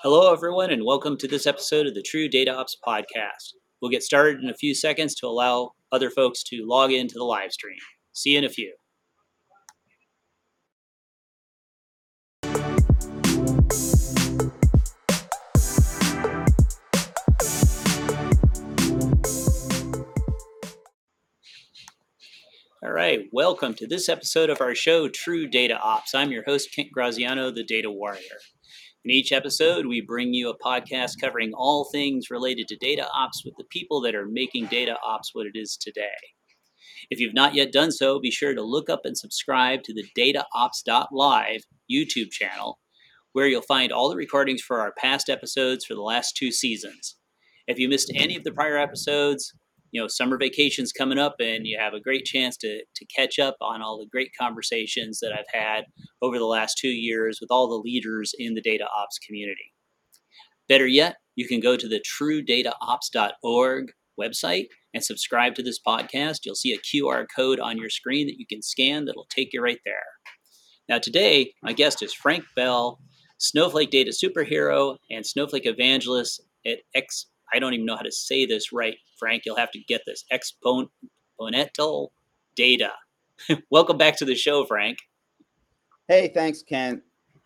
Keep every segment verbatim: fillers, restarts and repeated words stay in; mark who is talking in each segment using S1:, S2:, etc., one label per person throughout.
S1: Hello, everyone, and welcome to this episode of the True Data Ops podcast. We'll get started in a few seconds to allow other folks to log into the live stream. See you in a few. All right, welcome to this episode of our show, True Data Ops. I'm your host, Kent Graziano, the Data Warrior. In each episode, we bring you a podcast covering all things related to data ops with the people that are making data ops what it is today. If you've not yet done so, be sure to look up and subscribe to the data ops dot live YouTube channel, where you'll find all the recordings for our past episodes for the last two seasons. If you missed any of the prior episodes, you know, summer vacation's coming up and you have a great chance to, to catch up on all the great conversations that I've had over the last two years with all the leaders in the data ops community. Better yet, you can go to the true data ops dot org website and subscribe to this podcast. You'll see a Q R code on your screen that you can scan that'll take you right there. Now today, my guest is Frank Bell, Snowflake Data Superhero and Snowflake Evangelist at X. I don't even know how to say this right, Frank. You'll have to get this. Exponential Data. Welcome back to the show, Frank.
S2: Hey, thanks, Kent.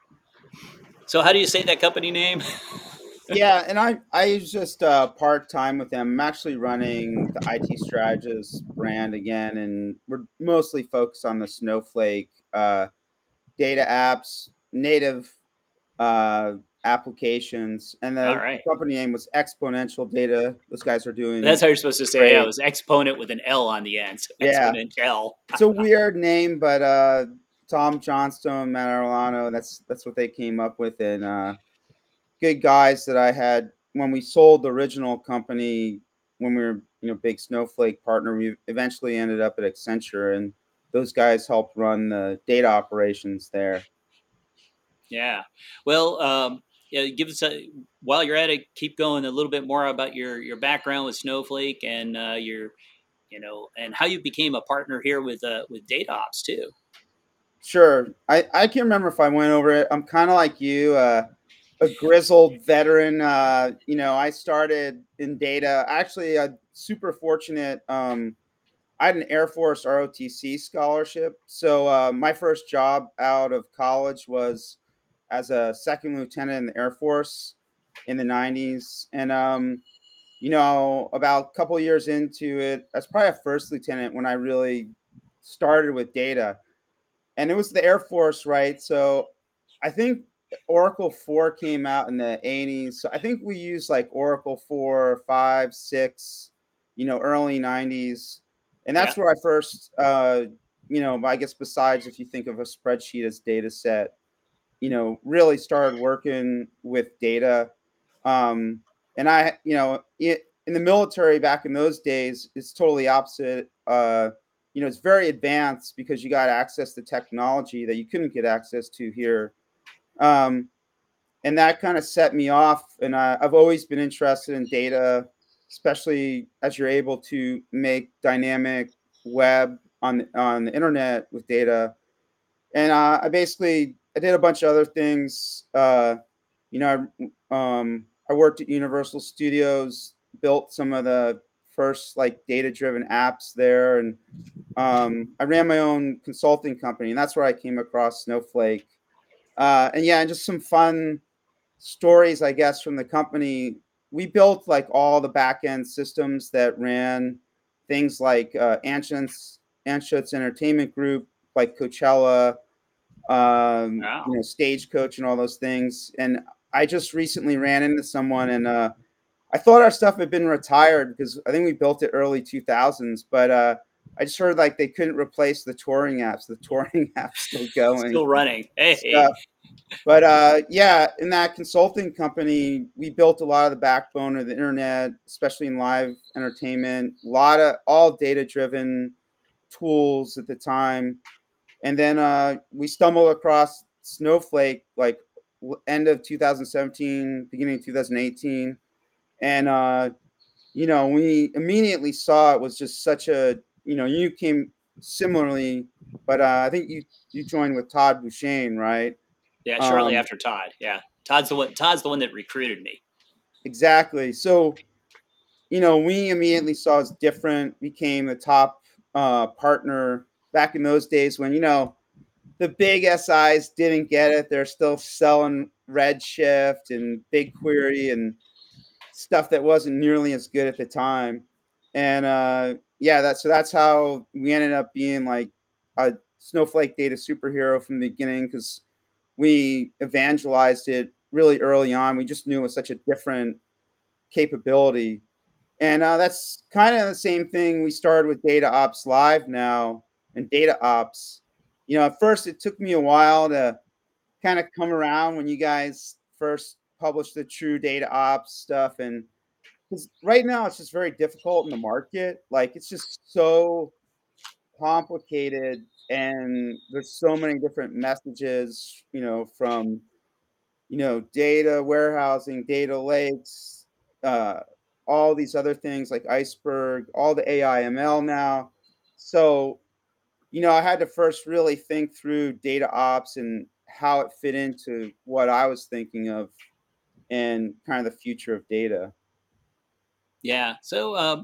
S1: So how do you say that company name?
S2: Yeah, and I I just uh, part time with them. I'm actually running the I T Strategist brand again, and we're mostly focused on the Snowflake uh, data apps, native uh, applications, and
S1: All
S2: the
S1: right.
S2: company name was Exponential Data. Those guys are doing.
S1: That's how you're supposed to say
S2: great.
S1: it. Yeah, it was exponent with an L on the end. So
S2: Yeah.
S1: Exponential.
S2: It's a weird name, but uh, Tom Johnstone, Matt Arlano, that's that's what they came up with, and uh, good guys that I had when we sold the original company, when we were, you know, big Snowflake partner. We eventually ended up at Accenture, and those guys helped run the data operations there.
S1: Yeah. Well, um, yeah, give us a, while you're at it, keep going a little bit more about your, your background with Snowflake and uh, your, you know, and how you became a partner here with uh, with DataOps too.
S2: Sure. I, I can't remember if I went over it. I'm kind of like you, uh, a grizzled veteran. Uh, you know, I started in data. Actually, I'm super fortunate. Um, I had an Air Force R O T C scholarship. So uh, my first job out of college was as a second lieutenant in the Air Force in the nineties. And, um, you know, about a couple years into it, that's probably a first lieutenant when I really started with data. And it was the Air Force, right? So I think Oracle four came out in the eighties. So I think we used like Oracle four, five, six, you know, early nineties. And that's
S1: Yeah.
S2: where I first, uh, you know, I guess besides if you think of a spreadsheet as data set, you know, really started working with data. Um, and I, you know, it, in the military back in those days, it's totally opposite. Uh, you know, it's very advanced because you got access to technology that you couldn't get access to here. Um, and that kind of set me off. And I, I've always been interested in data, especially as you're able to make dynamic web on on the internet with data. And uh, I basically I did a bunch of other things. Uh, you know, I, um, I worked at Universal Studios, built some of the first like data driven apps there, and um, I ran my own consulting company, and that's where I came across Snowflake. Uh, and yeah, and just some fun stories, I guess, from the company. We built like all the back end systems that ran things like uh, Anschutz, Anschutz Entertainment Group, like Coachella, um,
S1: Wow.
S2: you know, Stagecoach, and all those things. And I just recently ran into someone, and uh, I thought our stuff had been retired because I think we built it early two thousands, but uh, I just heard like they couldn't replace the touring apps. The touring app's still going.
S1: Still running. Hey.
S2: So, but uh, yeah, in that consulting company, we built a lot of the backbone of the internet, especially in live entertainment. A lot of all data driven tools at the time. And then uh, we stumbled across Snowflake like end of two thousand seventeen, beginning of two thousand eighteen. And, uh, you know, we immediately saw it was just such a, you know, you came similarly, but uh, I think you, you joined with Todd Bouchain, right?
S1: Yeah. Shortly
S2: Um,
S1: after Todd. Yeah. Todd's the one. Todd's the one that recruited me.
S2: Exactly. So, you know, we immediately saw as different, became the top uh, partner back in those days when, you know, the big S Is didn't get it. They're still selling Redshift and BigQuery and stuff that wasn't nearly as good at the time. And uh, yeah, that's so that's how we ended up being like a Snowflake data superhero from the beginning because we evangelized it really early on. We just knew it was such a different capability. And uh, that's kind of the same thing we started with Data Ops Live now and Data Ops. You know, at first it took me a while to kind of come around when you guys first published the true Data Ops stuff. And because right now it's just very difficult in the market. Like it's just so complicated and there's so many different messages, you know, from you know, data warehousing, data lakes, uh, all these other things like Iceberg, all the A I M L now. So, you know, I had to first really think through data ops and how it fit into what I was thinking of and kind of the future of data.
S1: Yeah. So um,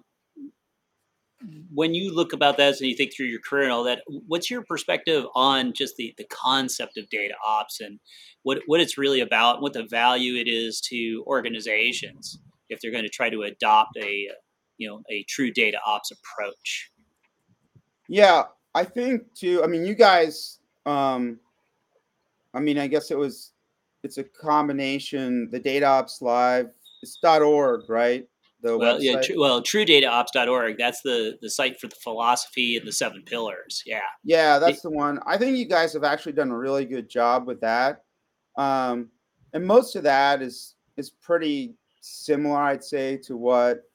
S1: when you look about that and you think through your career and all that, what's your perspective on just the, the concept of data ops and what, what it's really about, what the value it is to organizations if they're going to try to adopt a, you know, a true data ops approach?
S2: Yeah, I think too. I mean, you guys, um, I mean, I guess it was, it's a combination, the data ops live, it's .org, right? The
S1: Well, yeah,
S2: website.
S1: tr- well, true data ops dot org, that's the, the site for the philosophy and the seven pillars. Yeah.
S2: Yeah,
S1: It,
S2: that's the one. I think you guys have actually done a really good job with that. Um, and most of that is is pretty similar, I'd say, to what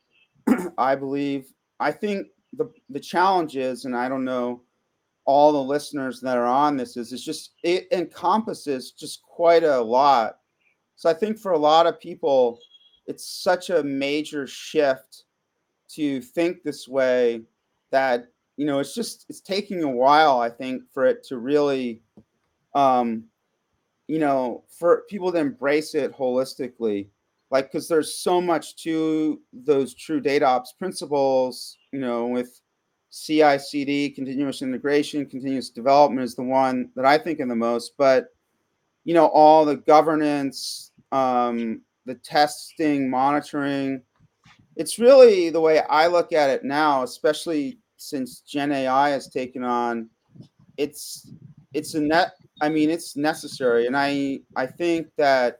S2: I believe. I think the the challenge is, and I don't know all the listeners that are on this is, it's just it encompasses just quite a lot. So I think for a lot of people, it's such a major shift to think this way that you know it's just it's taking a while I think for it to really um you know for people to embrace it holistically like because there's so much to those true data ops principles you know with C I C D continuous integration continuous development is the one that I think of the most but you know all the governance um the testing monitoring it's really the way I look at it now, especially since Gen A I has taken on. It's it's a net. I mean, it's necessary, and I I think that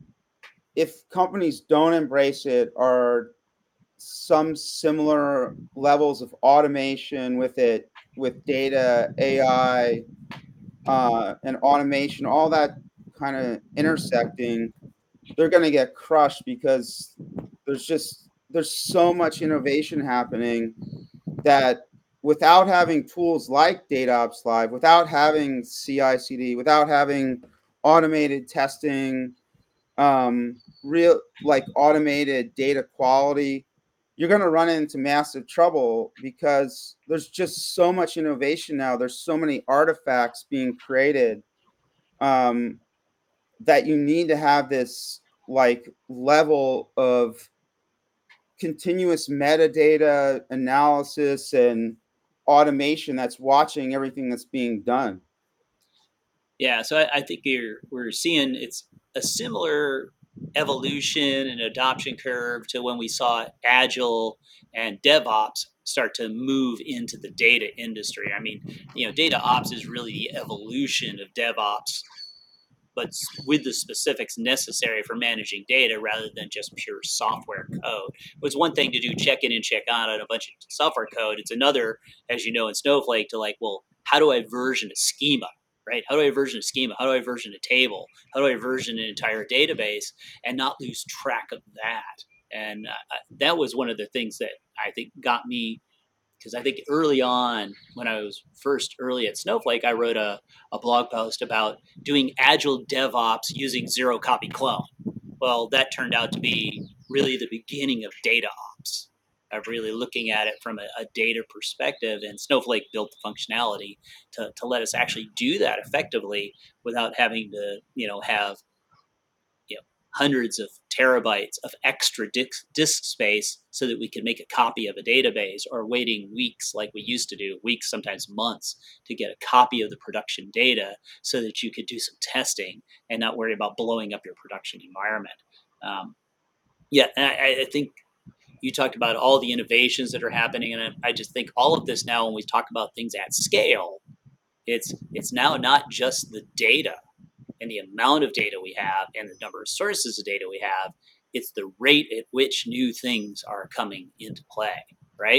S2: if companies don't embrace it, or some similar levels of automation with it, with data, A I, uh, and automation, all that kind of intersecting, they're going to get crushed because there's just there's so much innovation happening that without having tools like DataOps Live, without having C I C D, without having automated testing, um, real like automated data quality, you're going to run into massive trouble because there's just so much innovation now. There's so many artifacts being created um, that you need to have this like level of continuous metadata analysis and automation that's watching everything that's being done.
S1: Yeah, so I, I think you're we're seeing it's a similar evolution and adoption curve to when we saw Agile and DevOps start to move into the data industry. I mean, you know, data ops is really the evolution of DevOps, but with the specifics necessary for managing data rather than just pure software code. It's one thing to do check in and check out on a bunch of software code. It's another, as you know, in Snowflake to like, well, how do I version a schema? Right? How do I version a schema? How do I version a table? How do I version an entire database and not lose track of that? And uh, that was one of the things that I think got me because I think early on, when I was first early at Snowflake, I wrote a, a blog post about doing agile DevOps using zero copy clone. Well, that turned out to be really the beginning of data ops, of really looking at it from a, a data perspective. And Snowflake built the functionality to, to let us actually do that effectively without having to, you know, have hundreds of terabytes of extra disk, disk space so that we could make a copy of a database, or waiting weeks like we used to do, weeks, sometimes months, to get a copy of the production data so that you could do some testing and not worry about blowing up your production environment. Um, yeah, I, I think you talked about all the innovations that are happening, and I just think all of this now, when we talk about things at scale, it's it's now not just the data and the amount of data we have and the number of sources of data we have, it's the rate at which new things are coming into play, right?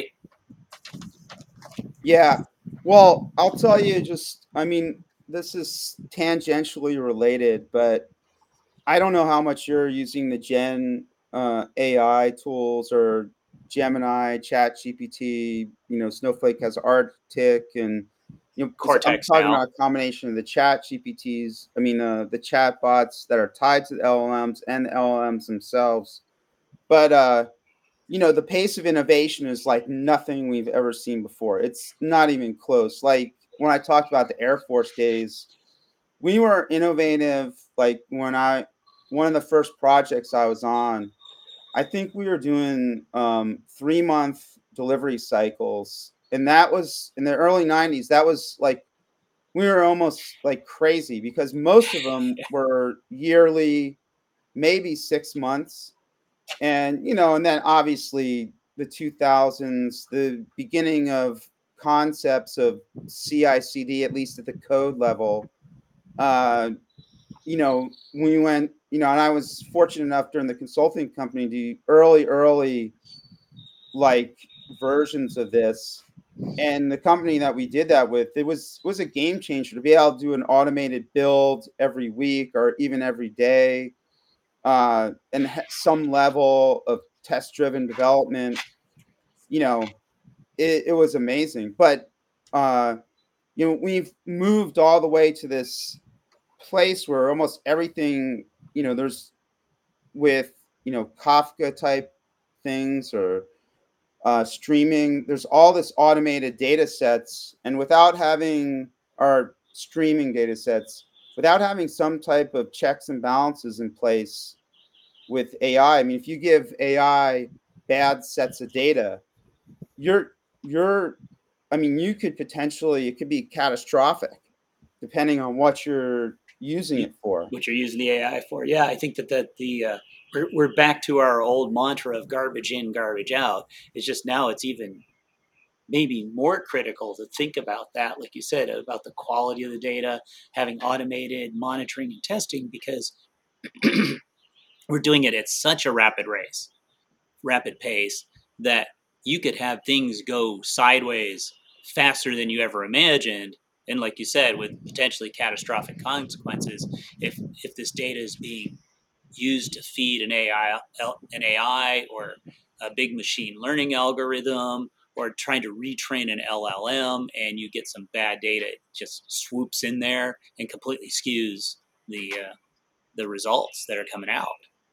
S2: Yeah. Well, I'll tell you just, I mean, this is tangentially related, but I don't know how much you're using the Gen uh, A I tools or Gemini, Chat G P T. You know, Snowflake has Arctic, and you know, it's, I'm
S1: Cortex
S2: talking
S1: now.
S2: about a combination of the Chat G P Ts. I mean, uh, the chat bots that are tied to the L L Ms and the L L Ms themselves. But uh, you know, the pace of innovation is like nothing we've ever seen before. It's not even close. Like when I talked about the Air Force days, we were innovative. Like when I, one of the first projects I was on, I think we were doing um, three month delivery cycles. And that was in the early nineties. That was like, we were almost like crazy because most of them were yearly, maybe six months. And, you know, and then obviously the two thousands, the beginning of concepts of C I C D, at least at the code level, uh, you know, we went, you know, and I was fortunate enough during the consulting company to do early, early like versions of this. And the company that we did that with, it was was a game changer to be able to do an automated build every week or even every day, uh, and ha- some level of test driven development. You know, it, it was amazing. But uh, you know, we've moved all the way to this place where almost everything, you know, there's with, you know, Kafka type things or uh, streaming, there's all this automated data sets. And without having our streaming data sets, without having some type of checks and balances in place with A I, I I mean, if you give A I bad sets of data, you're, you're, I mean, you could potentially, it could be catastrophic depending on what you're using it for.
S1: What you're using the A I for. Yeah, I think that that the uh, we're, we're back to our old mantra of garbage in, garbage out. It's just now it's even maybe more critical to think about that, like you said, about the quality of the data, having automated monitoring and testing, because we're doing it at such a rapid race, rapid pace, that you could have things go sideways faster than you ever imagined. And like you said, with potentially catastrophic consequences, if if this data is being used to feed an A I, an A I, or a big machine learning algorithm, or trying to retrain an L L M, and you get some bad data, it just swoops in there and completely skews the uh, the results that are coming out.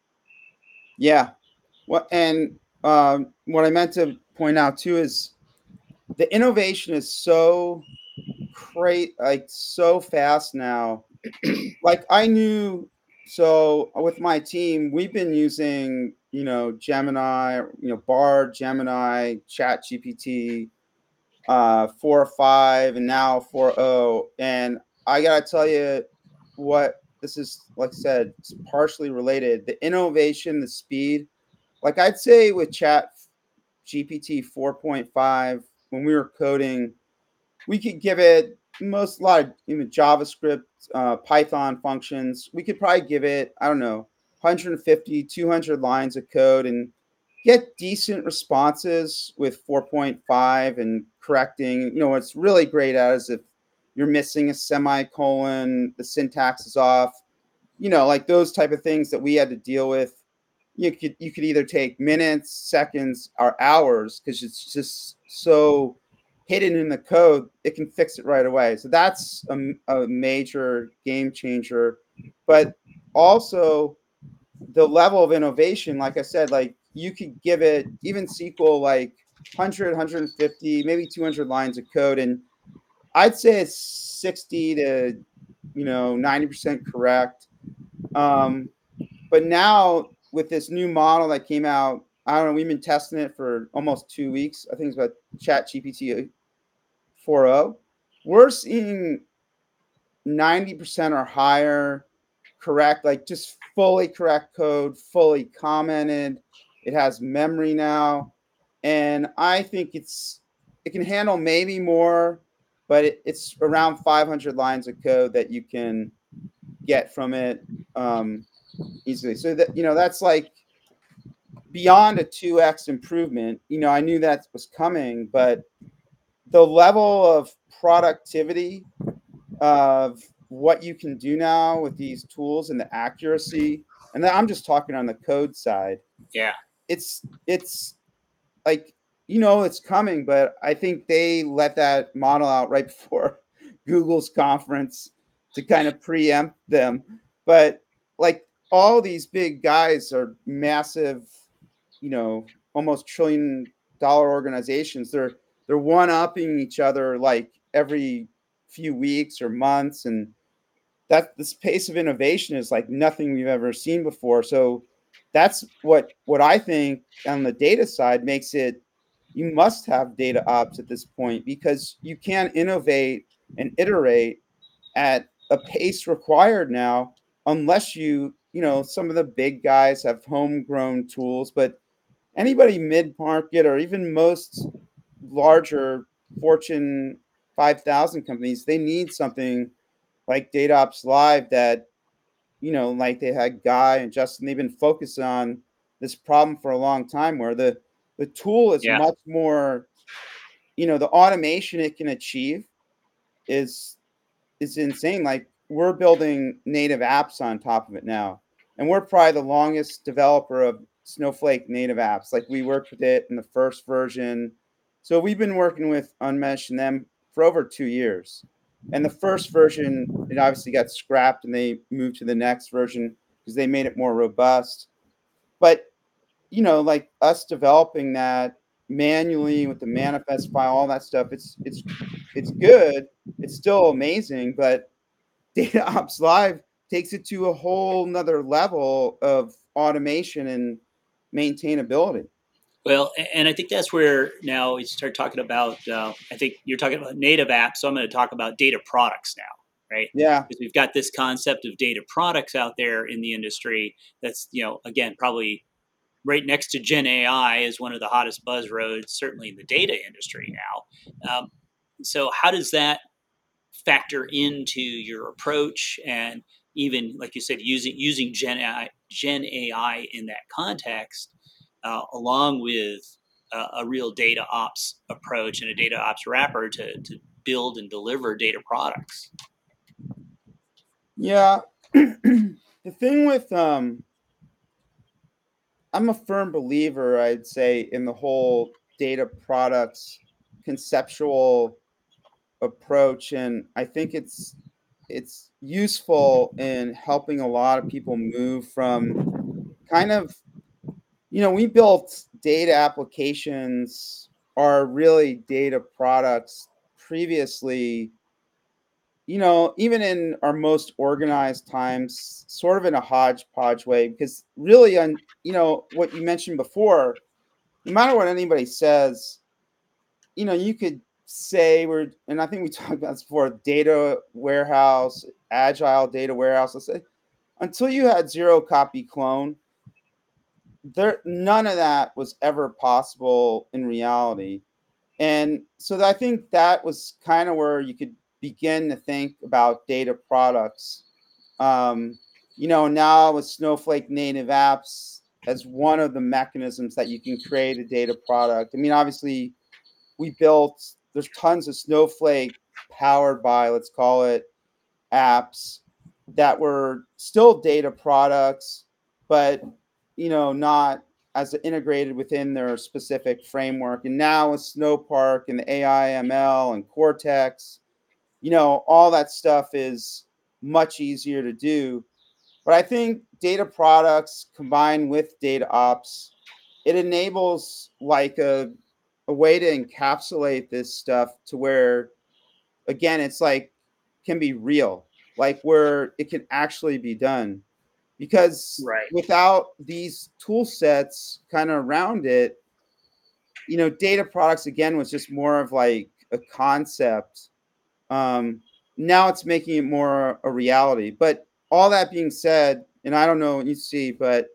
S2: Yeah. Well, and um, what I meant to point out too is the innovation is so great, like so fast now. Like I knew, so with my team, we've been using, you know, Gemini, you know, Bard, Gemini, Chat G P T, uh, four or five, and now four o. And I gotta tell you, what this is, like I said, it's partially related. The innovation, the speed, like I'd say with Chat G P T four point five, when we were coding, we could give it most a lot of, you know, JavaScript, uh, Python functions. We could probably give it, I don't know, one hundred fifty, two hundred lines of code and get decent responses with four point five and correcting. You know, what's really great at is if you're missing a semicolon, the syntax is off, you know, like those type of things that we had to deal with. You could you could either take minutes, seconds, or hours because it's just so hidden in the code. It can fix it right away. So that's a, a major game changer. But also the level of innovation, like I said, like you could give it even S Q L like one hundred, one hundred fifty, maybe two hundred lines of code, and I'd say it's sixty to, you know, ninety percent correct. Um, but now with this new model that came out, I don't know, we've been testing it for almost two weeks. I think it's about Chat G P T four point oh. We're seeing ninety percent or higher correct, like just fully correct code, fully commented. It has memory now. And I think it's it can handle maybe more, but it, it's around five hundred lines of code that you can get from it um, easily. So that, you know, that's like beyond a two x improvement. You know, I knew that was coming, but the level of productivity of what you can do now with these tools and the accuracy, and then I'm just talking on the code side.
S1: Yeah.
S2: It's it's like, you know, it's coming, but I think they let that model out right before Google's conference to kind of preempt them. But like all these big guys are massive, you know, almost trillion dollar organizations. They're they're one upping each other like every few weeks or months, and that this pace of innovation is like nothing we've ever seen before. So that's what what I think on the data side makes it, you must have data ops at this point, because you can't innovate and iterate at a pace required now unless you, you know, some of the big guys have homegrown tools, but anybody mid market or even most larger Fortune five thousand companies, they need something like DataOps Live that, you know, like they had Guy and Justin, they've been focused on this problem for a long time, where the the tool is
S1: Yeah.
S2: much more, you know, the automation it can achieve is is insane. Like we're building native apps on top of it now, and we're probably the longest developer of Snowflake native apps. Like we worked with it in the first version, so we've been working with Unmesh and them for over two years. And the first version, it obviously got scrapped, and they moved to the next version because they made it more robust. But you know, like us developing that manually with the manifest file, all that stuff, it's it's it's good. It's still amazing, but DataOps Live takes it to a whole nother level of automation and maintainability.
S1: Well, and I think that's where now we start talking about. Uh, I think you're talking about native apps, so I'm going to talk about data products now, right?
S2: Yeah.
S1: Because we've got this concept of data products out there in the industry. That's, you know, again, probably right next to Gen A I is one of the hottest buzzwords, certainly in the data industry now. Um, so how does that factor into your approach, and even like you said, using using Gen A I, Gen A I in that context, uh, along with uh, a real data ops approach and a data ops wrapper to, to build and deliver data products?
S2: Yeah. The thing with um I'm a firm believer, I'd say, in the whole data products conceptual approach, and I think it's it's useful in helping a lot of people move from kind of, you know, we built data applications are really data products previously, you know, even in our most organized times, sort of in a hodgepodge way, because really, on, you know, what you mentioned before, no matter what anybody says, you know, you could say we're, and I think we talked about this before, data warehouse, agile data warehouse. Let's say until you had zero copy clone, there none of that was ever possible in reality. And so I think that was kind of where you could begin to think about data products. Um, you know, now with Snowflake native apps as one of the mechanisms that you can create a data product. I mean, obviously, we built, there's tons of Snowflake powered by, let's call it, apps that were still data products, but, you know, not as integrated within their specific framework. And now with Snowpark and the A I M L and Cortex, you know, all that stuff is much easier to do. But I think data products combined with data ops, it enables like a, a way to encapsulate this stuff to where, again, it's like can be real, like where it can actually be done. because
S1: Right.
S2: without these tool sets kind of around it, you know, data products again was just more of like a concept. Um, Now it's making it more a reality. But all that being said, and I don't know what you see, but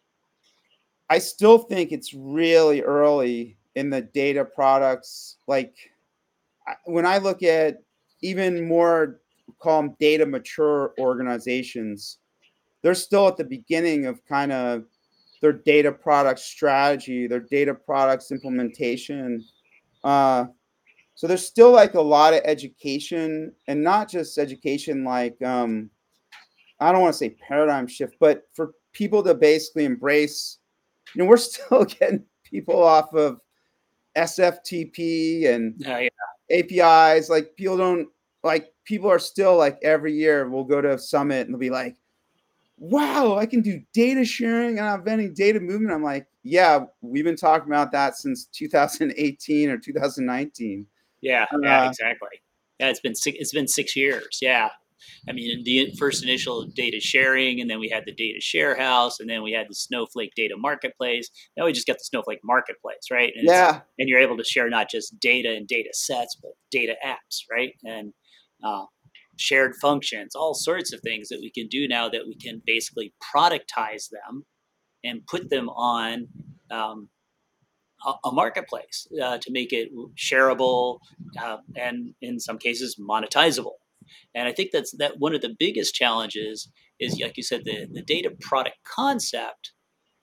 S2: I still think it's really early in the data products. Like I- when I look at even more, call them data mature organizations, they're still at the beginning of kind of their data product strategy, their data products implementation. Uh, so there's still like a lot of education, and not just education like um, I don't want to say paradigm shift, but for people to basically embrace. You know, we're still getting people off of S F T P and
S1: Uh, yeah.
S2: A P Is. Like people don't like people are still like every year we'll go to a summit and they'll be like, wow, I can do data sharing and I'm inventing data movement. I'm like, yeah, we've been talking about that since two thousand eighteen or two thousand nineteen.
S1: Yeah. Yeah.
S2: Uh,
S1: Exactly. Yeah. It's been six, it's been six years. Yeah. I mean, the first initial data sharing, and then we had the data share house, and then we had the Snowflake data marketplace. Now we just got the Snowflake marketplace, right? And it's
S2: yeah,
S1: and you're able to share not just data and data sets, but data apps, right? And uh, shared functions, all sorts of things that we can do now that we can basically productize them and put them on um, a, a marketplace uh, to make it shareable uh, and in some cases monetizable. And I think that's that one of the biggest challenges is, like you said, the, the data product concept.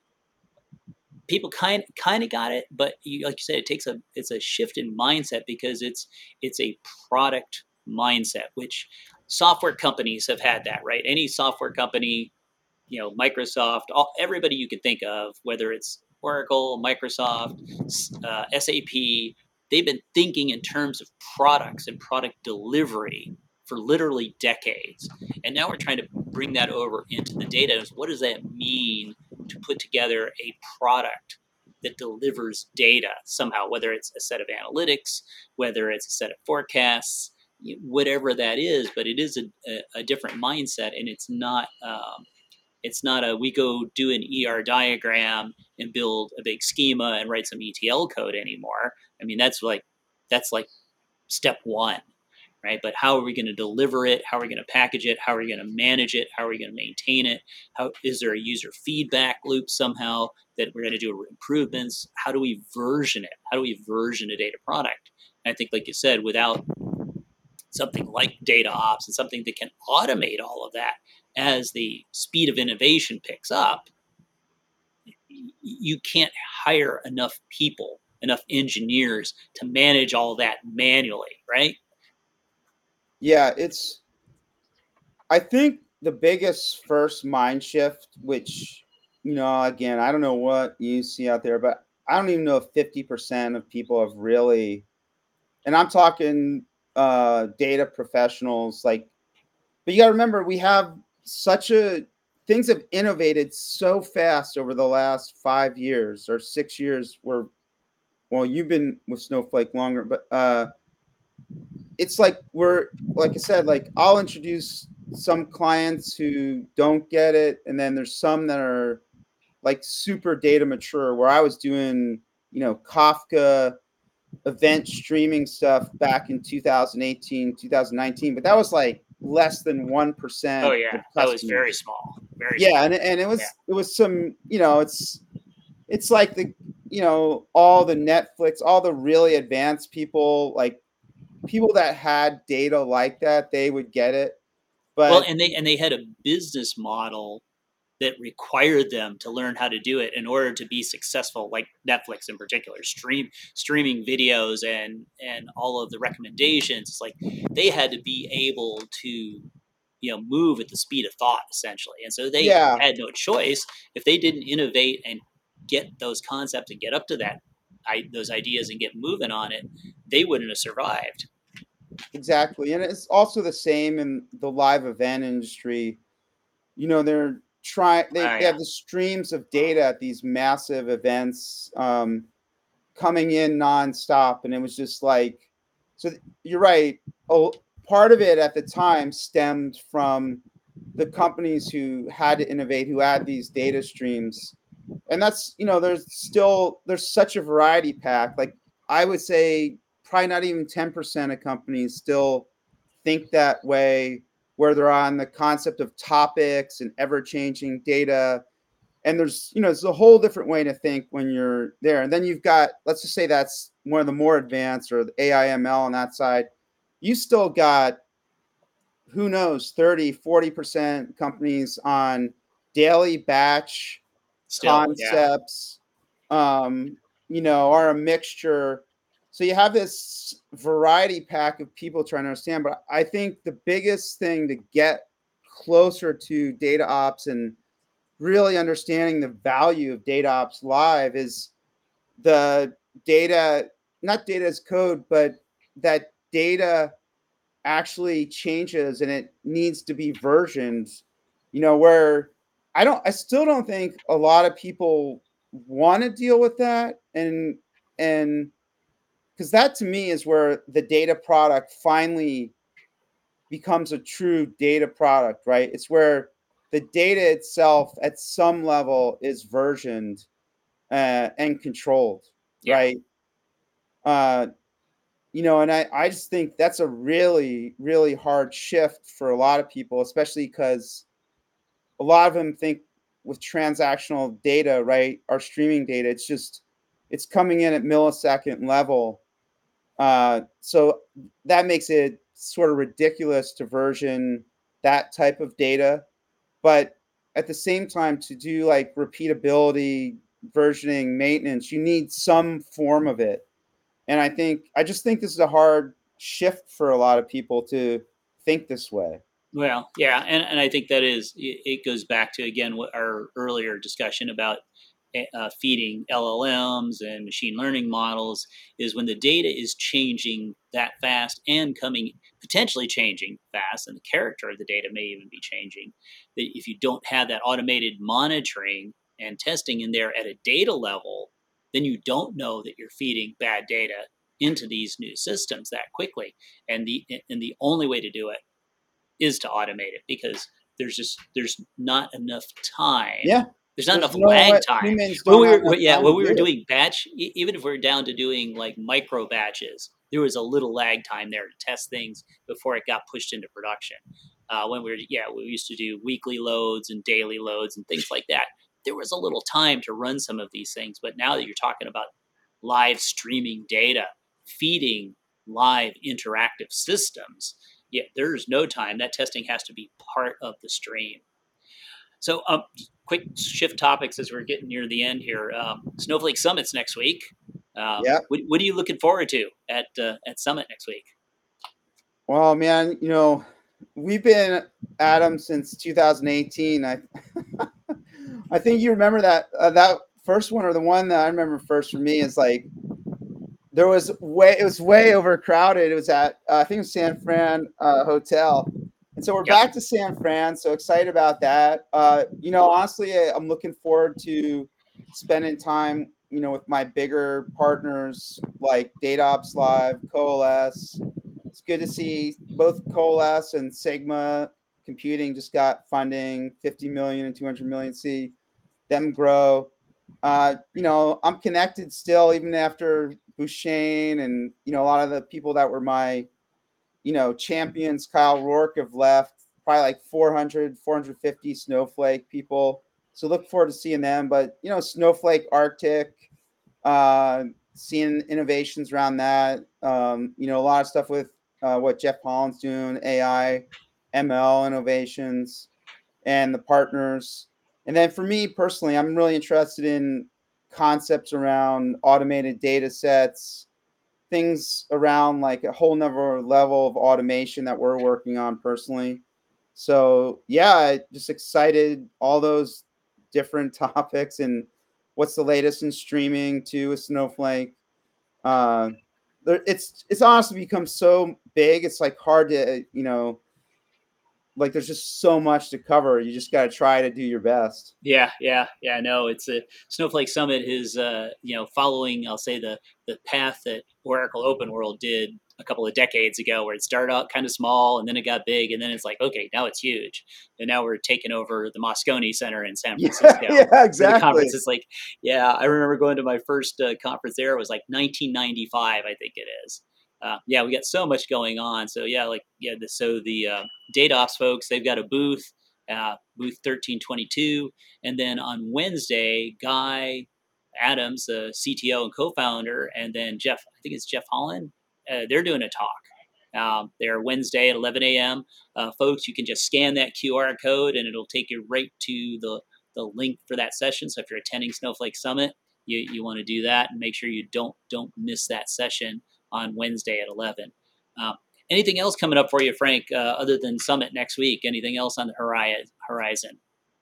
S1: People kind kind of got it, but you, like you said, it takes a it's a shift in mindset because it's it's a product mindset, which software companies have had that, right? Any software company, you know, Microsoft, all, everybody you can think of, whether it's Oracle, Microsoft, uh, S A P, they've been thinking in terms of products and product delivery for literally decades. And now we're trying to bring that over into the data. What does that mean to put together a product that delivers data somehow, whether it's a set of analytics, whether it's a set of forecasts, whatever that is, but it is a, a, a different mindset, and it's not um, it's not a we go do an E R diagram and build a big schema and write some E T L code anymore. I mean, that's like that's like step one, right? But how are we going to deliver it? How are we going to package it? How are we going to manage it? How are we going to maintain it? How is there a user feedback loop somehow that we're going to do improvements? How do we version it? How do we version a data product? And I think, like you said, without something like data ops and something that can automate all of that as the speed of innovation picks up, you can't hire enough people, enough engineers to manage all that manually, right?
S2: yeah. It's I think the biggest first mind shift, which, you know, again, I don't know what you see out there, but I don't even know if fifty percent of people have really, and I'm talking uh, data professionals, like, but you got to remember, we have such a, things have innovated so fast over the last five years or six years where, well, you've been with Snowflake longer, but uh, it's like we're like I said, like I'll introduce some clients who don't get it, and then there's some that are like super data mature. Where I was doing, you know, Kafka event streaming stuff back in two thousand eighteen, two thousand nineteen, but that was like less than one
S1: Oh
S2: percent
S1: yeah,
S2: of
S1: that was very
S2: customers.
S1: small, very
S2: Yeah,
S1: small.
S2: and and it
S1: Yeah,
S2: was it was some, you know, it's it's like the, you know, all the Netflix, all the really advanced people, like people that had data like that, they would get it.
S1: well,
S2: But
S1: and they and they had a business model that required them to learn how to do it in order to be successful, like Netflix in particular, stream streaming videos and and all of the recommendations. It's like they had to be able to, you know, move at the speed of thought essentially, and so they
S2: yeah,
S1: had no choice. If they didn't innovate and get those concepts and get up to that I, those ideas and get moving on it, they wouldn't have survived.
S2: exactly. And it's also the same in the live event industry. You know, they're trying they,
S1: Oh
S2: they
S1: yeah,
S2: have the streams of data at these massive events um, coming in nonstop. And it was just like, so you're right. Oh, part of it at the time stemmed from the companies who had to innovate, who had these data streams. And that's, you know, there's still, there's such a variety pack. Like I would say probably not even ten percent of companies still think that way, where they're on the concept of topics and ever-changing data. And there's, you know, it's a whole different way to think when you're there. And then you've got, let's just say that's one of the more advanced, or the A I M L on that side. You still got, who knows, thirty, forty percent companies on daily batch
S1: Still, yeah.
S2: concepts, um, you know, are a mixture. So you have this variety pack of people trying to understand. But I think the biggest thing to get closer to data ops and really understanding the value of data ops live is the data, not data as code, but that data actually changes and it needs to be versioned, you know, where I don't, I still don't think a lot of people want to deal with that. And, and because that to me is where the data product finally becomes a true data product, right? It's where the data itself at some level is versioned uh, and controlled,
S1: Yeah.
S2: right? Uh, you know, and I, I just think that's a really, really hard shift for a lot of people, especially because a lot of them think with transactional data, right, our streaming data, it's just, it's coming in at millisecond level. Uh, so that makes it sort of ridiculous to version that type of data. But at the same time, to do like repeatability, versioning, maintenance, you need some form of it. And I think, I just think this is a hard shift for a lot of people to think this way.
S1: Well, yeah, and, and I think that is it, it goes back to again what our earlier discussion about eh, uh, feeding L L Ms and machine learning models is when the data is changing that fast and coming potentially changing fast, and the character of the data may even be changing. That if you don't have that automated monitoring and testing in there at a data level, then you don't know that you're feeding bad data into these new systems that quickly. And the and the only way to do it is to automate it, because there's just there's not enough time.
S2: Yeah,
S1: There's not
S2: there's
S1: enough
S2: no
S1: lag
S2: way,
S1: time.
S2: humans
S1: When
S2: don't
S1: we
S2: have
S1: were
S2: enough
S1: yeah
S2: time
S1: when
S2: to
S1: we were
S2: do it.
S1: doing batch, e- even if we're down to doing like micro batches, there was a little lag time there to test things before it got pushed into production. Uh, when we were yeah we used to do weekly loads and daily loads and things like that. There was a little time to run some of these things, but now that you're talking about live streaming data, feeding live interactive systems, yeah, there's no time. That testing has to be part of the stream. So, um, quick shift topics as we're getting near the end here. Um, Snowflake Summit's next week. Um,
S2: Yeah.
S1: what, what are you looking forward to at uh, at Summit next week?
S2: Well, man, you know, we've been at them since two thousand eighteen. I, I think you remember that uh, that first one, or the one that I remember first for me is like there was way, it was way overcrowded. It was at uh, I think it was San Fran uh, Hotel, and so we're
S1: Yep.
S2: back to San Fran. So excited about that. Uh, you know, honestly, I, I'm looking forward to spending time, you know, with my bigger partners like DataOps Live, Coalesce. It's good to see both Coalesce and Sigma Computing just got funding, fifty million and two hundred million. See them grow. Uh, you know, I'm connected still, even after Bouchane and, you know, a lot of the people that were my, you know, champions. Kyle Rourke have left, probably like four hundred, four hundred fifty Snowflake people. So look forward to seeing them. But, you know, Snowflake Arctic, uh, seeing innovations around that. Um, you know, a lot of stuff with uh, what Jeff Holland's doing, A I, M L innovations, and the partners. And then for me personally, I'm really interested in concepts around automated data sets, things around like a whole nother level of automation that we're working on personally. So yeah, just excited all those different topics and what's the latest in streaming too with Snowflake. Uh, it's it's honestly become so big. It's like hard to, you know, like there's just so much to cover. You just got to try to do your best.
S1: Yeah, yeah, yeah. No, it's a Snowflake Summit is uh, you know following, I'll say, the the path that Oracle Open World did a couple of decades ago, where it started out kind of small and then it got big, and then it's like, okay, now it's huge, and now we're taking over the Moscone Center in San
S2: Yeah,
S1: Francisco
S2: yeah,
S1: for the
S2: exactly.
S1: conference. It's like, yeah, I remember going to my first uh, conference there. It was like nineteen ninety-five, I think it is. Uh, yeah, we got so much going on. So yeah, like yeah, the, so the uh, Data Ops folks, they've got a booth, uh, booth thirteen twenty-two, and then on Wednesday, Guy Adams, the C T O and co-founder, and then Jeff, I think it's Jeff Holland, uh, they're doing a talk. Um, they're Wednesday at eleven a.m. Uh, folks, you can just scan that Q R code and it'll take you right to the, the link for that session. So if you're attending Snowflake Summit, you, you want to do that and make sure you don't don't miss that session on Wednesday at eleven. Um, anything else coming up for you, Frank, uh, other than Summit next week? Anything else on the horizon?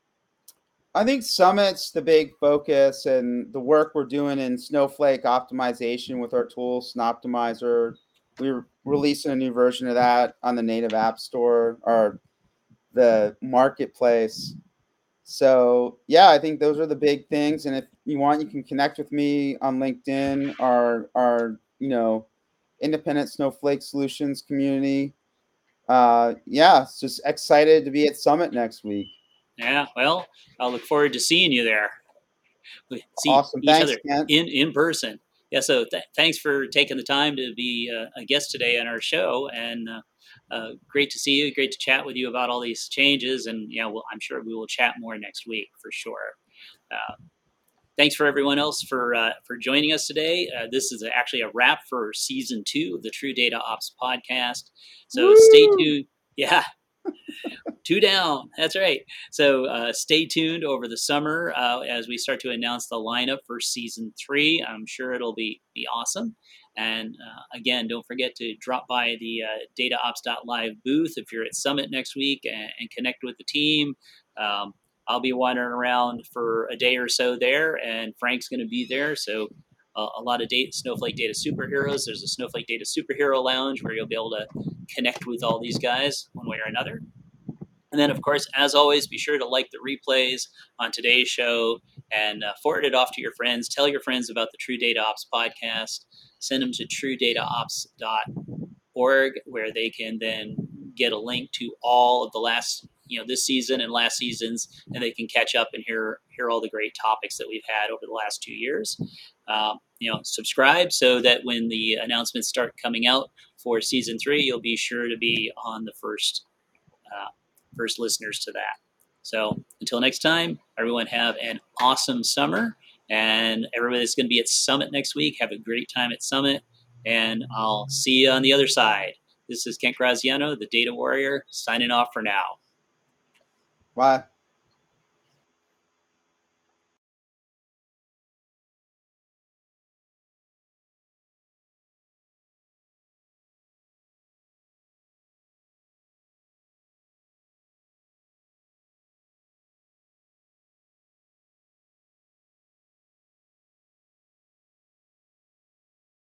S2: I think Summit's the big focus, and the work we're doing in Snowflake optimization with our tool, Snoptimizer. We're releasing a new version of that on the native app store or the marketplace. So yeah, I think those are the big things. And if you want, you can connect with me on LinkedIn, our our you know independent Snowflake solutions community. Uh, yeah, it's just excited to be at Summit next week.
S1: Yeah, well, I'll look forward to seeing you there. We see
S2: Awesome.
S1: each
S2: Thanks,
S1: other
S2: Kent.
S1: in, in person. Yeah, so th- thanks for taking the time to be uh, a guest today on our show, and uh, uh, great to see you. Great to chat with you about all these changes, and yeah, well, I'm sure we will chat more next week for sure. Uh, thanks for everyone else for uh, for joining us today. Uh, this is actually a wrap for season two of the True Data Ops podcast. So
S2: Woo!
S1: stay tuned. Yeah, two down. That's right. So uh, stay tuned over the summer uh, as we start to announce the lineup for season three. I'm sure it'll be be awesome. And uh, again, don't forget to drop by the uh, DataOps.live booth if you're at Summit next week and, and connect with the team. Um, I'll be wandering around for a day or so there, and Frank's going to be there. So uh, a lot of data, Snowflake Data Superheroes. There's a Snowflake Data Superhero Lounge where you'll be able to connect with all these guys one way or another. And then, of course, as always, be sure to like the replays on today's show and uh, forward it off to your friends. Tell your friends about the True Data Ops podcast. Send them to true data ops dot org, where they can then get a link to all of the last, you know, this season and last seasons, and they can catch up and hear hear all the great topics that we've had over the last two years. Um, you know, subscribe so that when the announcements start coming out for season three, you'll be sure to be on the first. Uh, first listeners to that. So until next time, everyone have an awesome summer, and everybody that's going to be at Summit next week, have a great time at Summit, and I'll see you on the other side. This is Kent Graziano, the Data Warrior, signing off for now.
S2: Bye.